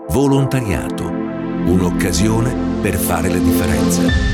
Volontariato, un'occasione per fare la differenza.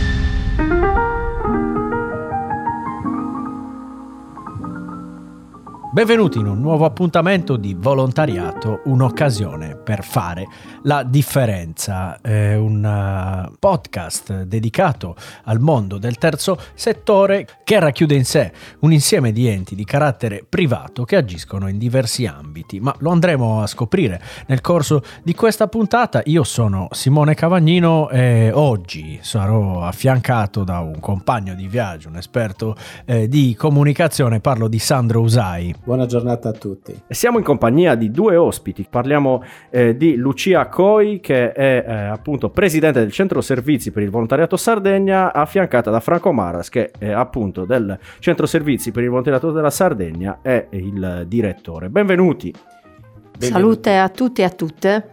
Benvenuti in un nuovo appuntamento di Volontariato, un'occasione per fare la differenza. È un podcast dedicato al mondo del terzo settore che racchiude in sé un insieme di enti di carattere privato che agiscono in diversi ambiti, ma lo andremo a scoprire nel corso di questa puntata. Io sono Simone Cavagnino e oggi sarò affiancato da un compagno di viaggio, un esperto di comunicazione. Parlo di Sandro Usai. Buona giornata a tutti. Siamo in compagnia di due ospiti. Parliamo di Lucia Coi, che è appunto presidente del Centro Servizi per il Volontariato Sardegna, affiancata da Franco Maras, che è appunto del Centro Servizi per il Volontariato della Sardegna, è il direttore. Benvenuti. Salute a tutti e a tutte.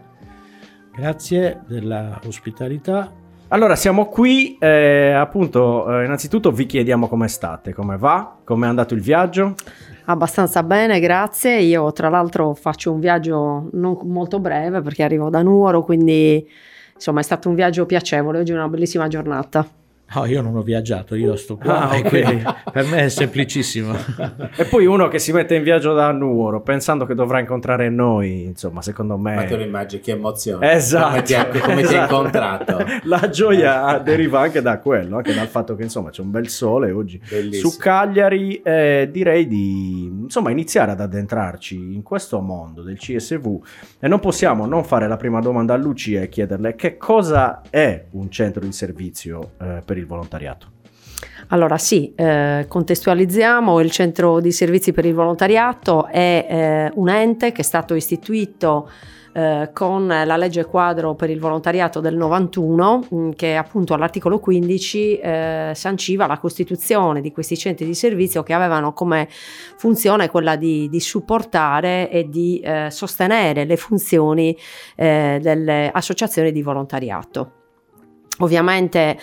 Grazie della ospitalità. Allora, siamo qui, appunto, innanzitutto vi chiediamo come state, come va, come è andato il viaggio? Abbastanza bene, grazie. Io tra l'altro faccio un viaggio non molto breve perché arrivo da Nuoro, quindi insomma è stato un viaggio piacevole. Oggi è una bellissima giornata. No, io non ho viaggiato, io sto qua, okay. Quindi per me è semplicissimo. E poi uno che si mette in viaggio da Nuoro pensando che dovrà incontrare noi, insomma, secondo me... Ma te lo immagini, che emozione. Esatto. Come ti ha incontrato. La gioia deriva anche da quello, anche dal fatto che insomma c'è un bel sole oggi. Bellissimo. Su Cagliari. Direi di insomma iniziare ad addentrarci in questo mondo del CSV, e non possiamo non fare la prima domanda a Lucia e chiederle che cosa è un centro di servizio per il volontariato. Allora sì, contestualizziamo. Il Centro di Servizi per il Volontariato è un ente che è stato istituito con la legge quadro per il volontariato del 91, che appunto all'articolo 15 sanciva la costituzione di questi centri di servizio che avevano come funzione quella di supportare e di sostenere le funzioni delle associazioni di volontariato. Ovviamente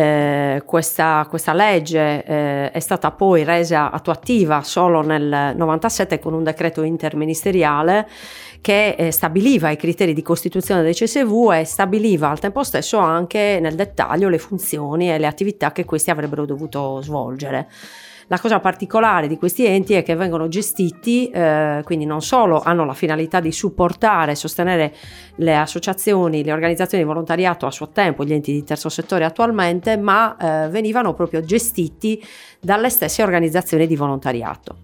questa legge è stata poi resa attuativa solo nel 97 con un decreto interministeriale che stabiliva i criteri di costituzione dei CSV e stabiliva al tempo stesso anche nel dettaglio le funzioni e le attività che questi avrebbero dovuto svolgere. La cosa particolare di questi enti è che vengono gestiti, quindi non solo hanno la finalità di supportare e sostenere le associazioni, le organizzazioni di volontariato a suo tempo, gli enti di terzo settore attualmente, ma venivano proprio gestiti dalle stesse organizzazioni di volontariato.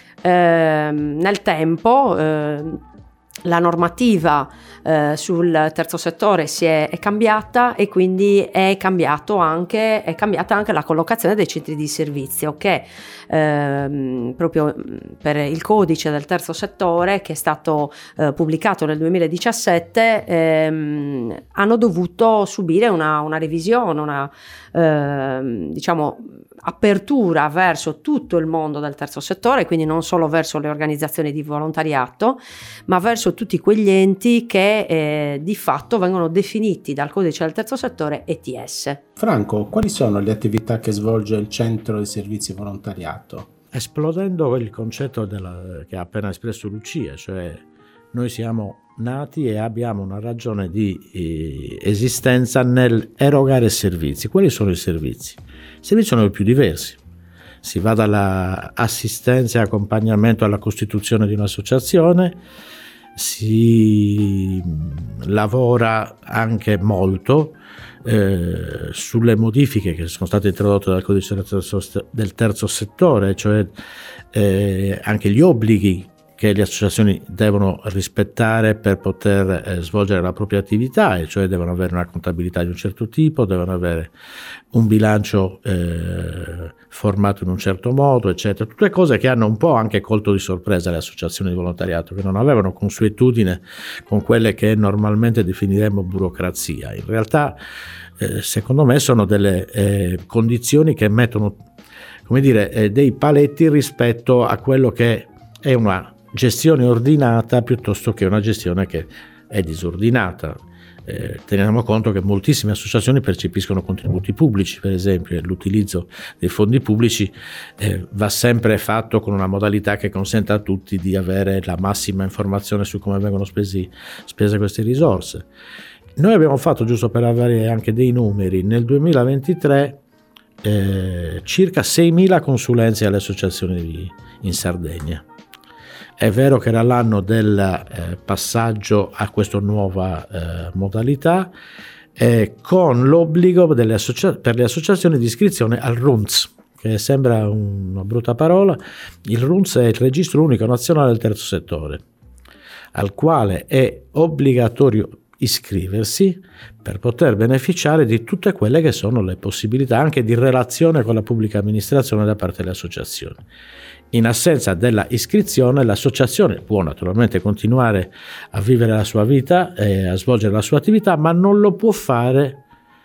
Nel tempo la normativa sul terzo settore è cambiata e quindi è cambiata anche la collocazione dei centri di servizio che proprio per il codice del terzo settore, che è stato pubblicato nel 2017, hanno dovuto subire una revisione, una apertura verso tutto il mondo del terzo settore, quindi non solo verso le organizzazioni di volontariato, ma verso tutti quegli enti che di fatto vengono definiti dal codice del terzo settore ETS. Franco, quali sono le attività che svolge il Centro di Servizi Volontariato? Esplodendo il concetto che ha appena espresso Lucia, cioè noi siamo nati e abbiamo una ragione di esistenza nel erogare servizi. Quali sono i servizi? I servizi sono i più diversi. Si va dall'assistenza e accompagnamento alla costituzione di un'associazione, si lavora anche molto sulle modifiche che sono state introdotte dal codice del terzo settore, cioè anche gli obblighi che le associazioni devono rispettare per poter svolgere la propria attività, e cioè devono avere una contabilità di un certo tipo, devono avere un bilancio formato in un certo modo, eccetera. Tutte cose che hanno un po' anche colto di sorpresa le associazioni di volontariato, che non avevano consuetudine con quelle che normalmente definiremmo burocrazia. In realtà, secondo me, sono delle condizioni che mettono, dei paletti rispetto a quello che è una gestione ordinata piuttosto che una gestione che è disordinata. teniamo conto che moltissime associazioni percepiscono contributi pubblici, per esempio, e l'utilizzo dei fondi pubblici va sempre fatto con una modalità che consenta a tutti di avere la massima informazione su come vengono spese queste risorse. Noi abbiamo fatto, giusto per avere anche dei numeri, nel 2023 circa 6.000 consulenze alle associazioni in Sardegna. È vero che era l'anno del passaggio a questa nuova modalità, con l'obbligo per le associazioni di iscrizione al RUNTS, che sembra una brutta parola. Il RUNTS è il Registro Unico Nazionale del Terzo Settore, al quale è obbligatorio iscriversi per poter beneficiare di tutte quelle che sono le possibilità anche di relazione con la pubblica amministrazione da parte delle associazioni. In assenza della iscrizione, l'associazione può naturalmente continuare a vivere la sua vita e a svolgere la sua attività, ma non lo può fare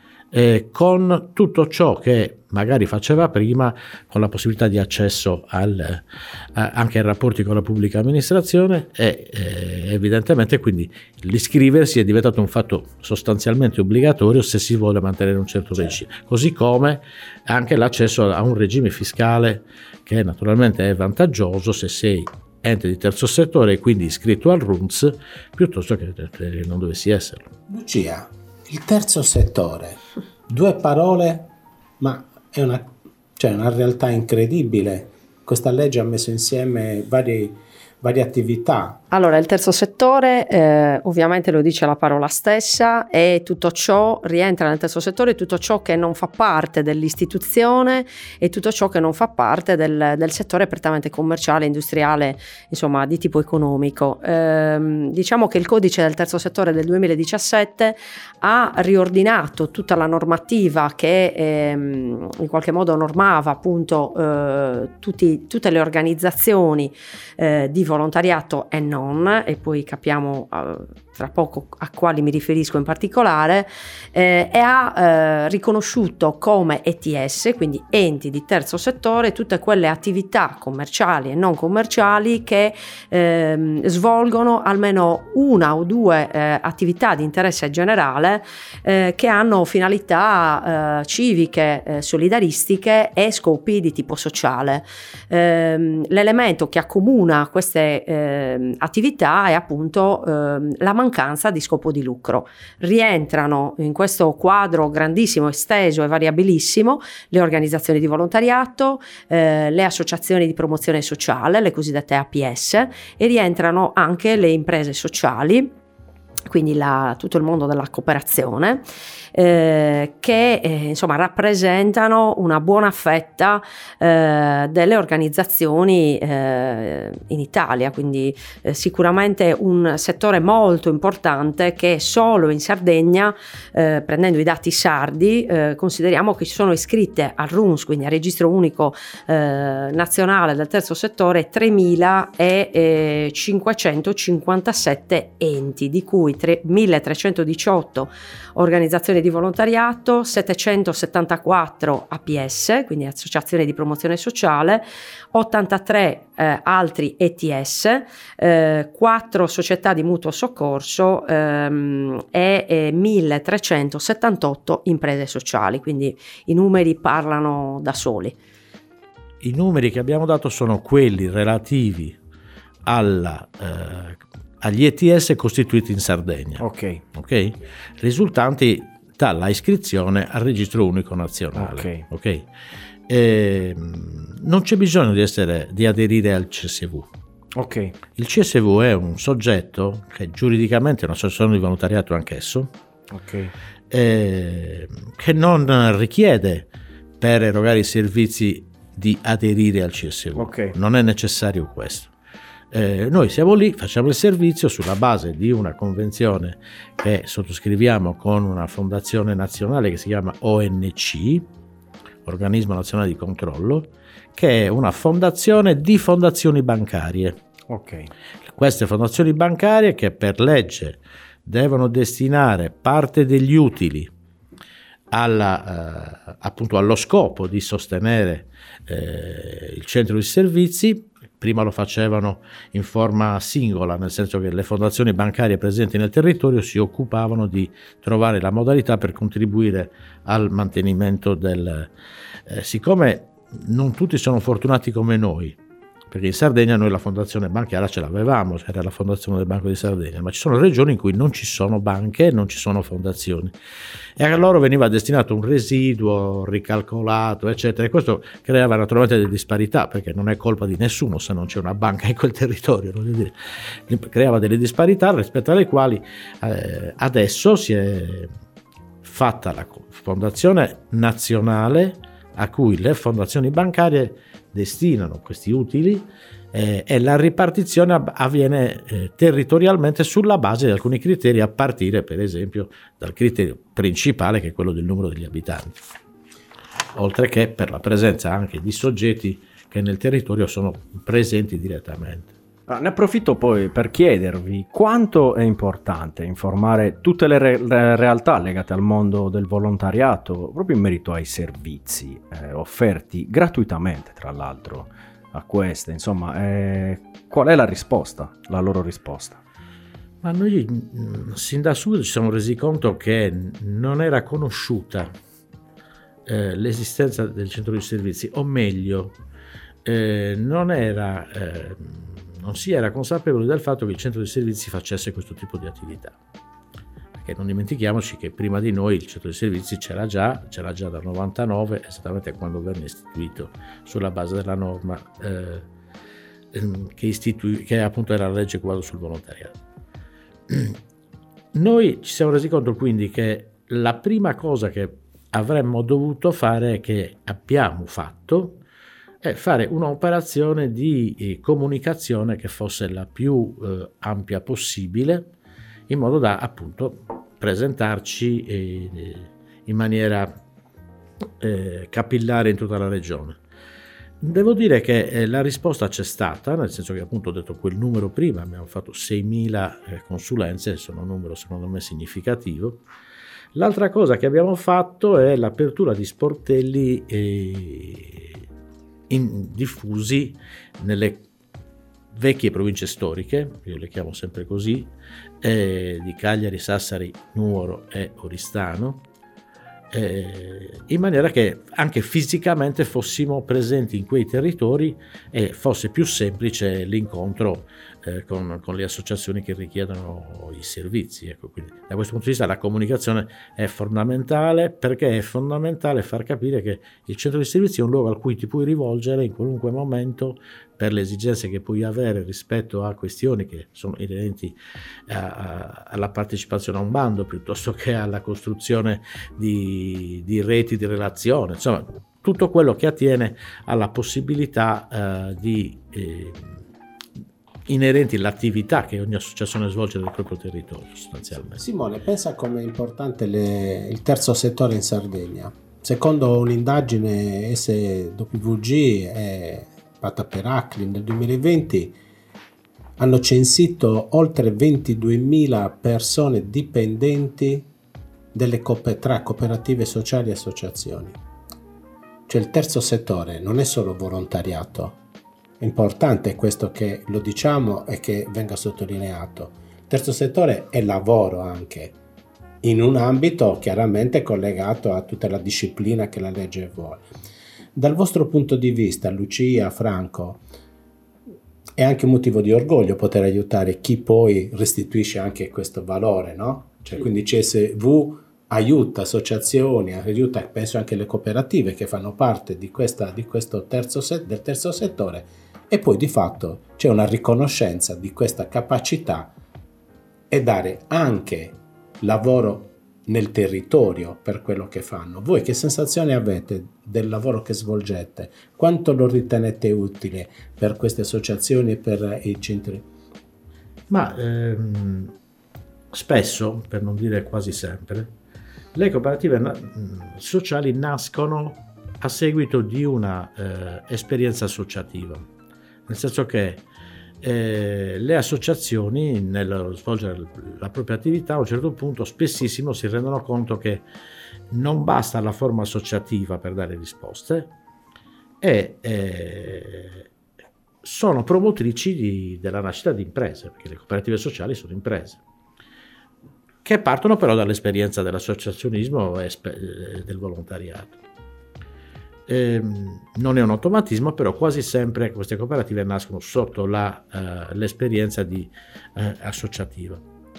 con tutto ciò che magari faceva prima, con la possibilità di accesso anche ai rapporti con la pubblica amministrazione, e evidentemente quindi l'iscriversi è diventato un fatto sostanzialmente obbligatorio se si vuole mantenere un certo regime, così come anche l'accesso a un regime fiscale che naturalmente è vantaggioso se sei ente di terzo settore e quindi iscritto al RUNTS, piuttosto che non dovessi esserlo. Lucia, il terzo settore, 2 parole, ma è una realtà incredibile. Questa legge ha messo insieme varie attività. Allora, il terzo settore, ovviamente lo dice la parola stessa, e tutto ciò rientra nel terzo settore, tutto ciò che non fa parte dell'istituzione e tutto ciò che non fa parte del settore prettamente commerciale, industriale, insomma di tipo economico. Diciamo che il codice del terzo settore del 2017 ha riordinato tutta la normativa che in qualche modo normava appunto tutte le organizzazioni di volontariato e non, e poi capiamo tra poco a quali mi riferisco in particolare, e ha riconosciuto come ETS, quindi enti di terzo settore, tutte quelle attività commerciali e non commerciali che svolgono almeno una o 2 attività di interesse generale che hanno finalità civiche, solidaristiche e scopi di tipo sociale. L'elemento che accomuna queste attività è appunto la mancanza di scopo di lucro. Rientrano in questo quadro grandissimo, esteso e variabilissimo le organizzazioni di volontariato, le associazioni di promozione sociale, le cosiddette APS, e rientrano anche le imprese sociali, quindi tutto il mondo della cooperazione, che insomma rappresentano una buona fetta delle organizzazioni in Italia, quindi sicuramente un settore molto importante che solo in Sardegna, prendendo i dati sardi, consideriamo che ci sono iscritte al RUNS, quindi al Registro Unico Nazionale del Terzo Settore, 3.557 enti, di cui 1.318 organizzazioni di volontariato, 774 APS, quindi associazioni di promozione sociale, 83 altri ETS, 4 società di mutuo soccorso e 1.378 imprese sociali, quindi i numeri parlano da soli. I numeri che abbiamo dato sono quelli relativi agli ETS costituiti in Sardegna, ok? Risultanti dalla iscrizione al Registro Unico Nazionale, ok? Non c'è bisogno di aderire al CSV. Ok. Il CSV è un soggetto che giuridicamente è un'associazione di volontariato anch'esso, che non richiede per erogare i servizi di aderire al CSV. Non è necessario questo. Noi siamo lì, facciamo il servizio sulla base di una convenzione che sottoscriviamo con una fondazione nazionale che si chiama ONC, Organismo Nazionale di Controllo, che è una fondazione di fondazioni bancarie. Queste fondazioni bancarie, che per legge devono destinare parte degli utili appunto allo scopo di sostenere il centro di servizi, prima lo facevano in forma singola, nel senso che le fondazioni bancarie presenti nel territorio si occupavano di trovare la modalità per contribuire al mantenimento siccome non tutti sono fortunati come noi, perché in Sardegna noi la fondazione bancaria ce l'avevamo, era la fondazione del Banco di Sardegna, ma ci sono regioni in cui non ci sono banche, non ci sono fondazioni, e a loro veniva destinato un residuo ricalcolato, eccetera, e questo creava naturalmente delle disparità, perché non è colpa di nessuno se non c'è una banca in quel territorio, voglio dire. Creava delle disparità rispetto alle quali adesso si è fatta la fondazione nazionale a cui le fondazioni bancarie destinano questi utili, e la ripartizione avviene territorialmente sulla base di alcuni criteri, a partire per esempio dal criterio principale, che è quello del numero degli abitanti, oltre che per la presenza anche di soggetti che nel territorio sono presenti direttamente. Ne approfitto poi per chiedervi quanto è importante informare tutte le realtà legate al mondo del volontariato proprio in merito ai servizi offerti gratuitamente, tra l'altro, a queste. Insomma, qual è la risposta, la loro risposta? Ma noi sin da subito ci siamo resi conto che non era conosciuta l'esistenza del centro di servizi, o meglio, non si era consapevoli del fatto che il centro di servizi facesse questo tipo di attività, perché non dimentichiamoci che prima di noi il centro di servizi c'era già dal 99, esattamente quando venne istituito sulla base della norma che appunto era la legge quadro sul volontariato. Noi ci siamo resi conto quindi che la prima cosa che avremmo dovuto fare, che abbiamo fatto, è fare un'operazione di comunicazione che fosse la più ampia possibile, in modo da appunto presentarci in maniera capillare in tutta la regione. Devo dire che la risposta c'è stata, nel senso che appunto ho detto quel numero prima, abbiamo fatto 6.000 consulenze, sono un numero secondo me significativo. L'altra cosa che abbiamo fatto è l'apertura di sportelli diffusi nelle vecchie province storiche, io le chiamo sempre così, di Cagliari, Sassari, Nuoro e Oristano, in maniera che anche fisicamente fossimo presenti in quei territori e fosse più semplice l'incontro con le associazioni che richiedono i servizi. Ecco, quindi da questo punto di vista la comunicazione è fondamentale, perché è fondamentale far capire che il centro di servizi è un luogo a cui ti puoi rivolgere in qualunque momento per le esigenze che puoi avere rispetto a questioni che sono inerenti alla partecipazione a un bando, piuttosto che alla costruzione di reti di relazione, insomma tutto quello che attiene alla possibilità inerenti all'attività che ogni associazione svolge nel proprio territorio sostanzialmente. Simone, pensa com'è importante il terzo settore in Sardegna. Secondo un'indagine SWG fatta per ACLI nel 2020, hanno censito oltre 22.000 persone dipendenti tra cooperative sociali e associazioni. Cioè il terzo settore non è solo volontariato. È importante questo che lo diciamo e che venga sottolineato. Il terzo settore è lavoro anche, in un ambito chiaramente collegato a tutta la disciplina che la legge vuole. Dal vostro punto di vista, Lucia, Franco, è anche un motivo di orgoglio poter aiutare chi poi restituisce anche questo valore, no? Cioè, quindi CSV aiuta associazioni, aiuta penso anche le cooperative che fanno parte di questo del terzo settore, e poi di fatto c'è una riconoscenza di questa capacità e dare anche lavoro nel territorio per quello che fanno. Voi che sensazione avete del lavoro che svolgete? Quanto lo ritenete utile per queste associazioni e per i centri? Ma spesso, per non dire quasi sempre, le cooperative sociali nascono a seguito di una esperienza associativa, nel senso che le associazioni, nello svolgere la propria attività, a un certo punto spessissimo si rendono conto che non basta la forma associativa per dare risposte, e sono promotrici della nascita di imprese, perché le cooperative sociali sono imprese, che partono però dall'esperienza dell'associazionismo e del volontariato. Non è un automatismo, però quasi sempre queste cooperative nascono sotto l'esperienza associativa.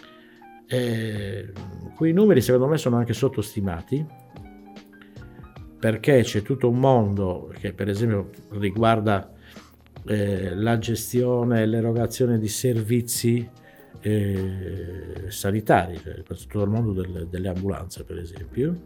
Quei numeri secondo me sono anche sottostimati, perché c'è tutto un mondo che per esempio riguarda la gestione e l'erogazione di servizi sanitari, per tutto il mondo delle ambulanze per esempio,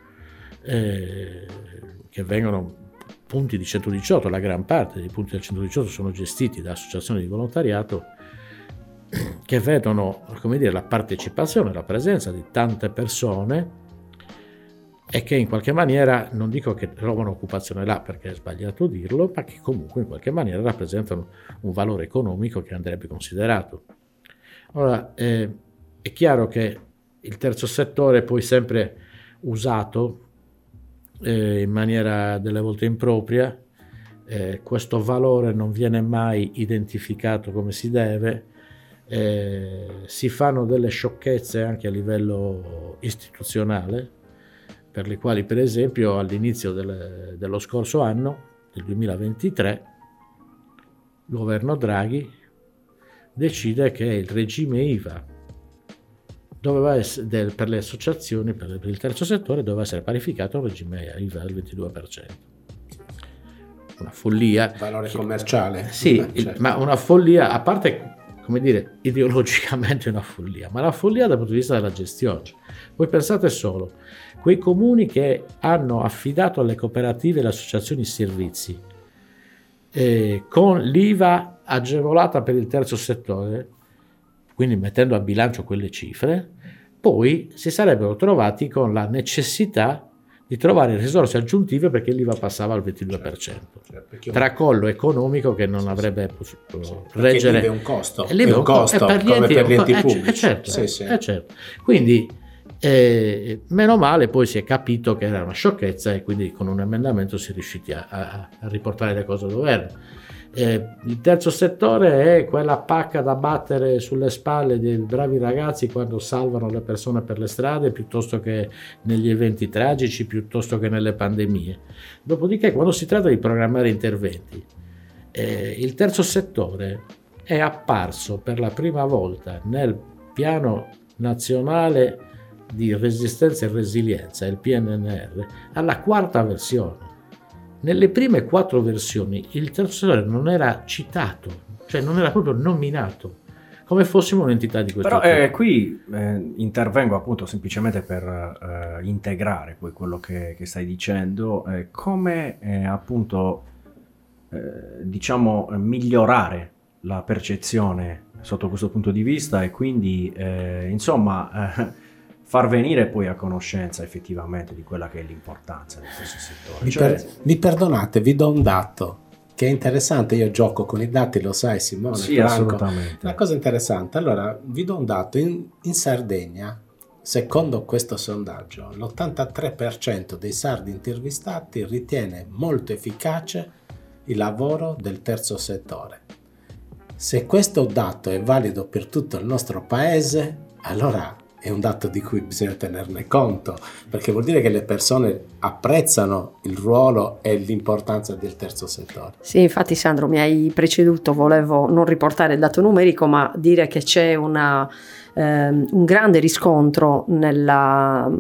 che vengono punti di 118, la gran parte dei punti del 118 sono gestiti da associazioni di volontariato che vedono, come dire, la partecipazione, la presenza di tante persone e che in qualche maniera, non dico che trovano occupazione là perché è sbagliato dirlo, ma che comunque in qualche maniera rappresentano un valore economico che andrebbe considerato. Ora, è chiaro che il terzo settore è poi sempre usato in maniera delle volte impropria, questo valore non viene mai identificato come si deve, si fanno delle sciocchezze anche a livello istituzionale, per le quali per esempio all'inizio dello scorso anno, del 2023, il governo Draghi decide che il regime IVA doveva essere, per le associazioni, per il terzo settore, doveva essere parificato a un regime IVA del 22%. Una follia. Valore commerciale. Sì, certo. Ma una follia, a parte, come dire, ideologicamente una follia, ma la follia dal punto di vista della gestione. Voi pensate solo, quei comuni che hanno affidato alle cooperative e alle associazioni servizi, con l'IVA agevolata per il terzo settore, quindi mettendo a bilancio quelle cifre, poi si sarebbero trovati con la necessità di trovare risorse aggiuntive perché l'IVA passava al 22%. Tracollo economico che non avrebbe potuto reggere. L'IVA è un costo, è un costo come per gli enti pubblici. Certo, sì. Certo. Quindi, meno male poi si è capito che era una sciocchezza e quindi con un emendamento si è riusciti a riportare le cose dove erano. Il terzo settore è quella pacca da battere sulle spalle dei bravi ragazzi quando salvano le persone per le strade, piuttosto che negli eventi tragici, piuttosto che nelle pandemie. Dopodiché, quando si tratta di programmare interventi, il terzo settore è apparso per la prima volta nel piano nazionale di resistenza e resilienza, il PNNR, alla quarta versione. Nelle prime 4 versioni il terzo settore non era citato, cioè non era proprio nominato, come fossimo un'entità di questo tipo. Però qui intervengo appunto semplicemente per integrare poi quello che stai dicendo, come appunto diciamo migliorare la percezione sotto questo punto di vista e quindi insomma far venire poi a conoscenza effettivamente di quella che è l'importanza del terzo settore. Mi perdonate, vi do un dato che è interessante, io gioco con i dati, lo sai Simone, sì, Franco. assolutamente. Una cosa interessante, allora vi do un dato, in Sardegna, secondo questo sondaggio, l'83% dei sardi intervistati ritiene molto efficace il lavoro del terzo settore. Se questo dato è valido per tutto il nostro paese, allora è un dato di cui bisogna tenerne conto, perché vuol dire che le persone apprezzano il ruolo e l'importanza del terzo settore. Sì, infatti Sandro mi hai preceduto, volevo non riportare il dato numerico ma dire che c'è un grande riscontro nel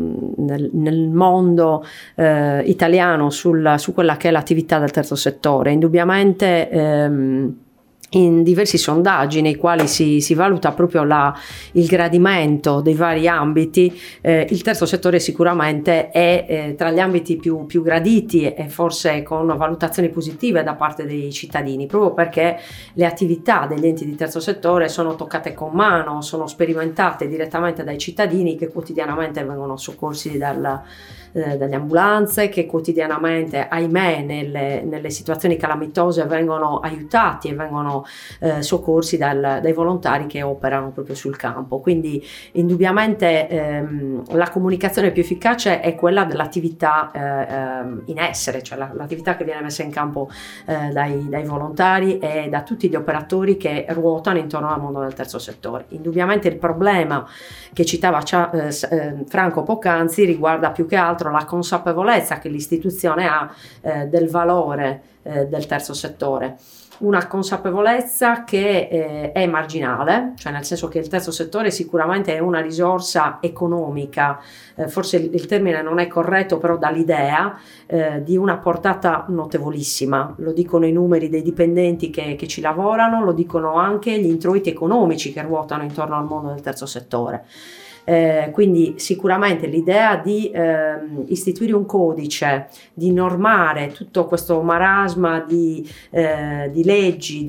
mondo italiano su quella che è l'attività del terzo settore. Indubbiamente in diversi sondaggi nei quali si valuta proprio il gradimento dei vari ambiti, il terzo settore sicuramente è tra gli ambiti più graditi e forse con valutazioni positive da parte dei cittadini, proprio perché le attività degli enti di terzo settore sono toccate con mano, sono sperimentate direttamente dai cittadini che quotidianamente vengono soccorsi dalle ambulanze, che quotidianamente, ahimè, nelle situazioni calamitose vengono aiutati e vengono vengono soccorsi dai volontari che operano proprio sul campo. Quindi indubbiamente la comunicazione più efficace è quella dell'attività in essere, cioè l'attività che viene messa in campo dai volontari e da tutti gli operatori che ruotano intorno al mondo del terzo settore. Indubbiamente il problema che citava Franco poc'anzi riguarda più che altro la consapevolezza che l'istituzione ha del valore del terzo settore. Una consapevolezza che è marginale, cioè nel senso che il terzo settore sicuramente è una risorsa economica, forse il termine non è corretto, però dà l'idea di una portata notevolissima. Lo dicono i numeri dei dipendenti che ci lavorano, lo dicono anche gli introiti economici che ruotano intorno al mondo del terzo settore. Quindi sicuramente l'idea di istituire un codice, di normare tutto questo marasma di leggi,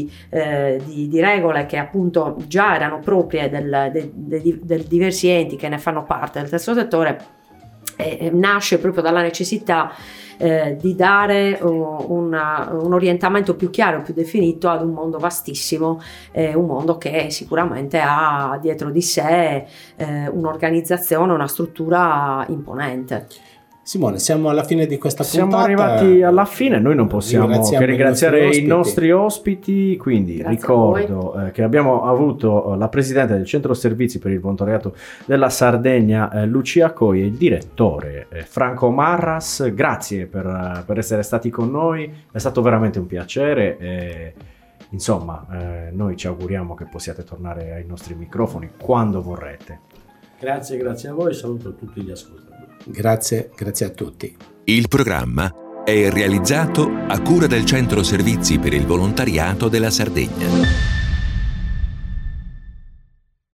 di regole che appunto già erano proprie del diversi enti che ne fanno parte del terzo settore, nasce proprio dalla necessità di dare un orientamento più chiaro, più definito ad un mondo vastissimo, un mondo che sicuramente ha dietro di sé un'organizzazione, una struttura imponente. Simone, siamo alla fine di questa puntata. Siamo arrivati alla fine, noi non possiamo che ringraziare i nostri ospiti, quindi grazie. Ricordo che abbiamo avuto la Presidente del Centro Servizi per il Volontariato della Sardegna, Lucia Coi, e il Direttore Franco Marras. Grazie per essere stati con noi, è stato veramente un piacere. Insomma, noi ci auguriamo che possiate tornare ai nostri microfoni quando vorrete. Grazie a voi, saluto tutti gli ascoltatori. Grazie a tutti. Il programma è realizzato a cura del Centro Servizi per il Volontariato della Sardegna.